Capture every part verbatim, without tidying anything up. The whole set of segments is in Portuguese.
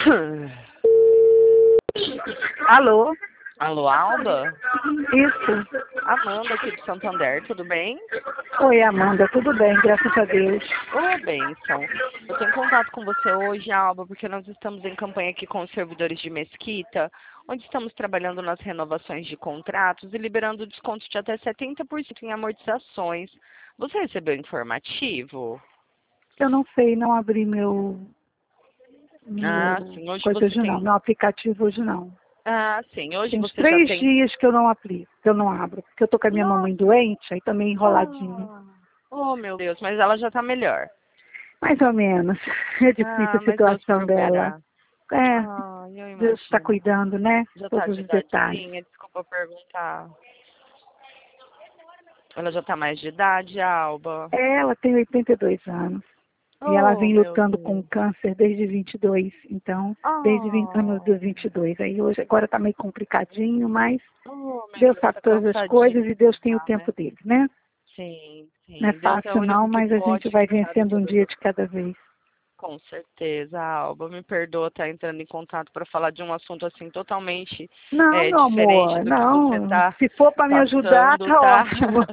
Alô? Alô, Alba? Isso. Amanda aqui de Santander, tudo bem? Oi, Amanda, tudo bem, graças a Deus. Ô, bênção. Eu estou em contato com você hoje, Alba, porque nós estamos em campanha aqui com os servidores de Mesquita, onde estamos trabalhando nas renovações de contratos e liberando descontos de até setenta por cento em amortizações. Você recebeu informativo? Eu não sei, não abri meu, Ah, meu sim. Hoje coisa você hoje não, tem... meu aplicativo hoje não. Ah, sim. Hoje Tem uns você já três tem... dias que eu não aplico, que eu não abro, porque eu tô com a minha mamãe Nossa. doente, aí também enroladinha. Ah. Oh, meu Deus. Mas ela já está melhor. Mais ou menos. É difícil Ah, a mas Deus situação dela. proverá. É, Ah, eu Deus está imagino. cuidando, né? Já tá Todos de os detalhes. idadezinha, desculpa perguntar. Ela já tá mais de idade, Alba? Ela tem oitenta e dois anos. E ela Oh, vem meu lutando com Deus. câncer desde vinte e dois, então, desde vinte anos Oh, dos vinte e dois. Aí hoje, agora está meio complicadinho, mas oh, meu Deus Deus, sabe tá todas as cansadinho, coisas e Deus tem o tá, tempo né? dele, né? Sim, Não é sim. Deus é o fácil não, único que mas a gente pode vai cuidar de vencendo um todas dia as... de cada vez. Com certeza, Alba. Me perdoa estar entrando em contato para falar de um assunto assim totalmente Não, é, meu diferente amor, do que você não. está Se for para me ajudar, passando, tá tá? ótimo.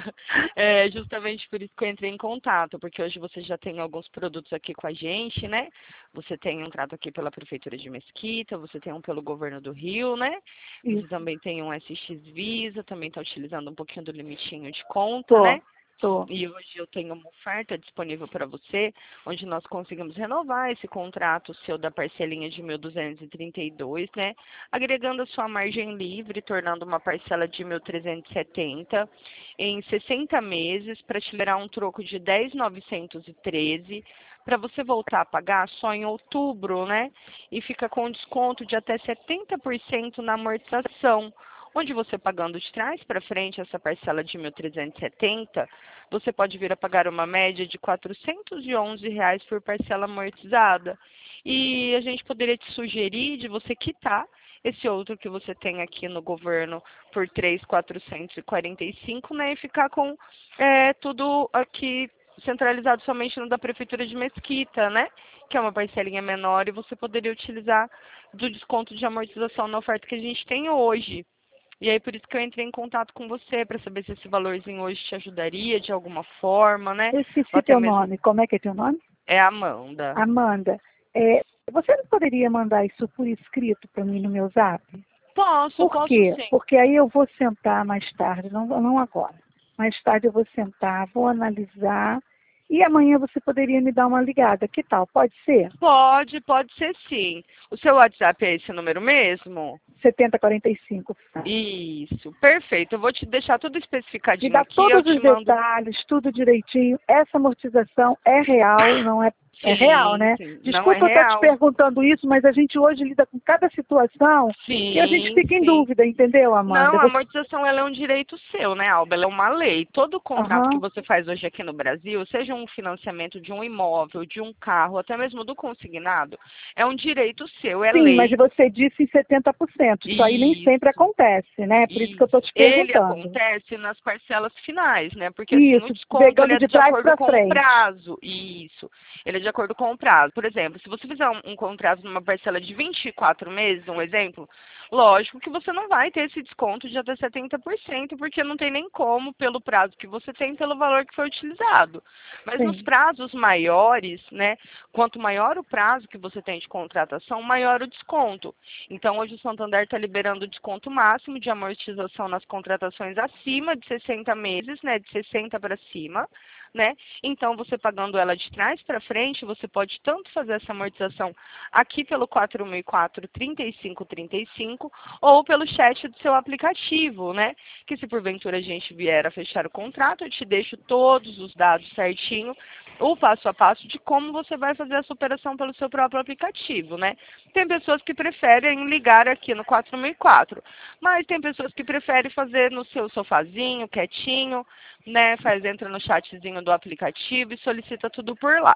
É justamente por isso que eu entrei em contato, porque hoje você já tem alguns produtos aqui com a gente, né? Você tem um trato aqui pela Prefeitura de Mesquita, você tem um pelo Governo do Rio, né? Você Isso, também tem um S X Visa, também está utilizando um pouquinho do limitinho de conta, tô, né? tô. E hoje eu tenho uma oferta disponível para você, onde nós conseguimos renovar esse contrato seu da parcelinha de mil duzentos e trinta e dois, né? Agregando a sua margem livre, tornando uma parcela de mil trezentos e setenta em sessenta meses, para te liberar um troco de dez mil novecentos e treze, para você voltar a pagar só em outubro, né? E fica com desconto de até setenta por cento na amortização, onde você pagando de trás para frente essa parcela de mil trezentos e setenta, você pode vir a pagar uma média de quatrocentos e onze reais por parcela amortizada. E a gente poderia te sugerir de você quitar esse outro que você tem aqui no governo por três mil quatrocentos e quarenta e cinco, né? E ficar com é, tudo aqui centralizado somente no da Prefeitura de Mesquita, né? Que é uma parcelinha menor e você poderia utilizar do desconto de amortização na oferta que a gente tem hoje. E aí por isso que eu entrei em contato com você, para saber se esse valorzinho hoje te ajudaria de alguma forma, né? Eu Ou esqueci até teu mesmo nome. Como é que é teu nome? é a Amanda. Amanda. É, você não poderia mandar isso por escrito para mim no meu zap? Posso, Por posso quê? sim. Porque aí eu vou sentar mais tarde, não, não agora. Mais tarde eu vou sentar, vou analisar e amanhã você poderia me dar uma ligada. Que tal? Pode ser? Pode, pode ser sim. O seu WhatsApp é esse número mesmo? setenta quarenta e cinco. Isso, perfeito. Eu vou te deixar tudo Me especificadinho dá aqui, eu todos te os mando. detalhes, tudo direitinho. Essa amortização é real, não é, é real, Sim, né? sim. Não é Desculpa eu estar te real. perguntando isso, mas a gente hoje lida com cada situação e a gente Sim, fica em sim. dúvida, entendeu, Amanda? Não, a Você... amortização ela é um direito seu, né, Alba? Ela é uma lei. Todo contrato que Aham. você faz hoje aqui no Brasil, seja um financiamento de um imóvel, de um carro, até mesmo do consignado, é um direito seu, é Sim, mas lei. você disse em setenta por cento. Isso aí nem sempre Isso, acontece, né? Por isso que eu estou isso. te Ele perguntando. acontece nas parcelas finais, né? Porque assim, o Isso, desconto ele pegando é de de trás acordo para com o frente. prazo. Isso. Ele é de acordo com o prazo. Por exemplo, se você fizer um, um contrato numa parcela de vinte e quatro meses, um exemplo, lógico que você não vai ter esse desconto de até setenta por cento, porque não tem nem como pelo prazo que você tem, pelo valor que foi utilizado. Mas nos Sim. prazos maiores, né? Quanto maior o prazo que você tem de contratação, maior o desconto. Então, hoje o Santander está liberando o desconto máximo de amortização nas contratações acima de sessenta meses, né, de sessenta para cima, né? Então, você pagando ela de trás para frente, você pode tanto fazer essa amortização aqui pelo quatro mil e quatro, trinta e cinco trinta e cinco, ou pelo chat do seu aplicativo, né? Que se porventura a gente vier a fechar o contrato, eu te deixo todos os dados certinho, o passo a passo de como você vai fazer essa operação pelo seu próprio aplicativo, né? Tem pessoas que preferem ligar aqui no quatro mil e quatro, mas tem pessoas que preferem fazer no seu sofazinho, quietinho, né? Faz, entra no chatzinho do aplicativo e solicita tudo por lá.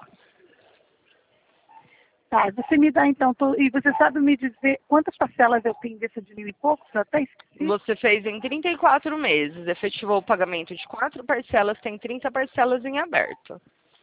Tá, você me dá então, tô- e você sabe me dizer quantas parcelas eu tenho desse de mil e poucos? Eu até esqueci. Você fez em trinta e quatro meses, efetivou o pagamento de quatro parcelas, tem trinta parcelas em aberto.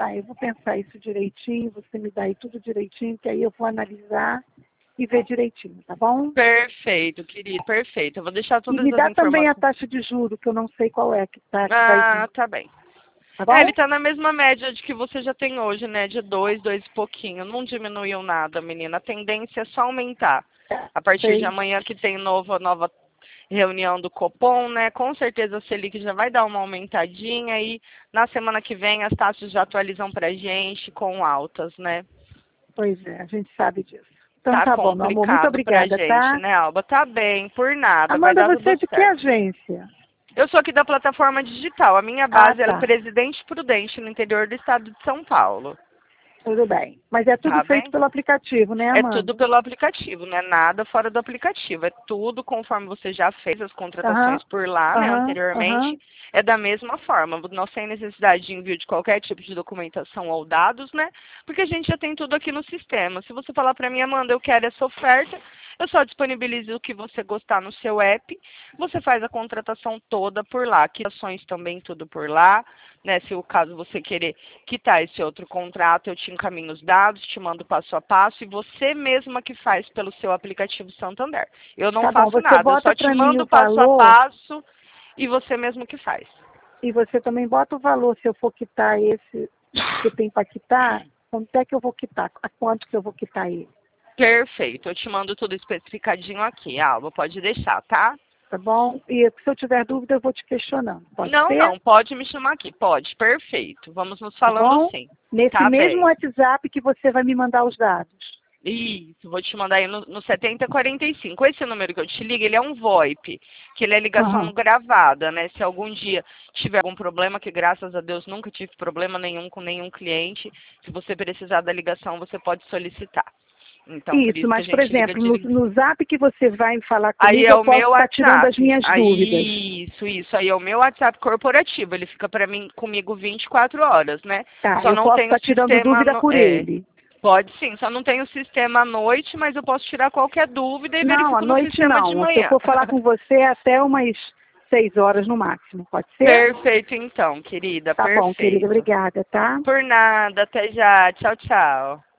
tá? Eu vou pensar isso direitinho, você me dá aí tudo direitinho, que aí eu vou analisar e ver direitinho, tá bom? Perfeito, querido, perfeito. Eu vou deixar E todas me as dá também a informações. taxa de juro, que eu não sei qual é que tá, que vai Ah, vir, tá bem. tá bom? É, ele tá na mesma média de que você já tem hoje, né? De dois, dois e pouquinho. Não diminuiu nada, menina. A tendência é só aumentar. A partir de Sei. amanhã que tem nova, nova reunião do Copom, né? Com certeza a Selic já vai dar uma aumentadinha e na semana que vem as taxas já atualizam pra gente com altas, né? Pois é, a gente sabe disso. Então Tá tá bom, meu amor. Muito complicado pra obrigada, gente, tá? né, Alba? Tá bem, por nada, vai Amanda, dar você é tudo de que certo. agência? Eu sou aqui da plataforma digital. A minha Ah, base ela é tá. Presidente Prudente, no interior do estado de São Paulo. Tudo bem. Mas é tudo Tá feito bem? pelo aplicativo, né, É tudo Amanda? pelo aplicativo, não é nada fora do aplicativo. É tudo conforme você já fez as Aham, contratações por lá, né, aham, aham. anteriormente. É da mesma forma, não sem necessidade de envio de qualquer tipo de documentação ou dados, né? Porque a gente já tem tudo aqui no sistema. Se você falar para mim, Amanda, eu quero essa oferta, eu só disponibilizo o que você gostar no seu app, você faz a contratação toda por lá. Quitações também tudo por lá, né? Se o caso você querer quitar esse outro contrato, eu te encaminho os dados, te mando passo a passo e você mesma que faz pelo seu aplicativo Santander. Eu não Tá bom, faço você nada, eu bota só te para mim mando o passo a valor passo e você mesmo que faz. e você também bota o valor se eu for quitar esse que tem para quitar, quanto é que eu vou quitar? A quanto que eu vou quitar ele? Perfeito, eu te mando tudo especificadinho aqui, Alba, pode deixar, tá? Tá bom? E se eu tiver dúvida, eu vou te questionando. Pode Não, ser? não, pode me chamar aqui, pode, perfeito. Vamos nos Tá falando bom? sim. Nesse Tá mesmo bem. WhatsApp que você vai me mandar os dados. Isso, vou te mandar aí no, no setenta quarenta e cinco. Esse número que eu te ligo, ele é um VoIP, que ele é ligação Aham. gravada, né? Se algum dia tiver algum problema, que graças a Deus nunca tive problema nenhum com nenhum cliente, se você precisar da ligação, você pode solicitar. Então, por Isso, isso que a mas, por gente liga exemplo, no, de... no zap que você vai falar Aí comigo, é eu o meu posso estar tirando as WhatsApp. minhas dúvidas. Aí, isso, isso. Aí é o meu WhatsApp corporativo. Ele fica para mim comigo vinte e quatro horas, né? Tá, Só eu não posso tem o estar tirando sistema... dúvida No... por É, ele. pode sim, só não tem o sistema à noite, mas eu posso tirar qualquer dúvida e Não, à verifico no noite sistema de não. Se eu manhã. for falar com você, é até umas seis horas no máximo. Pode ser? Perfeito então, querida, Tá bom, querida. perfeito. Obrigada, tá? Por nada, até já. Tchau, tchau.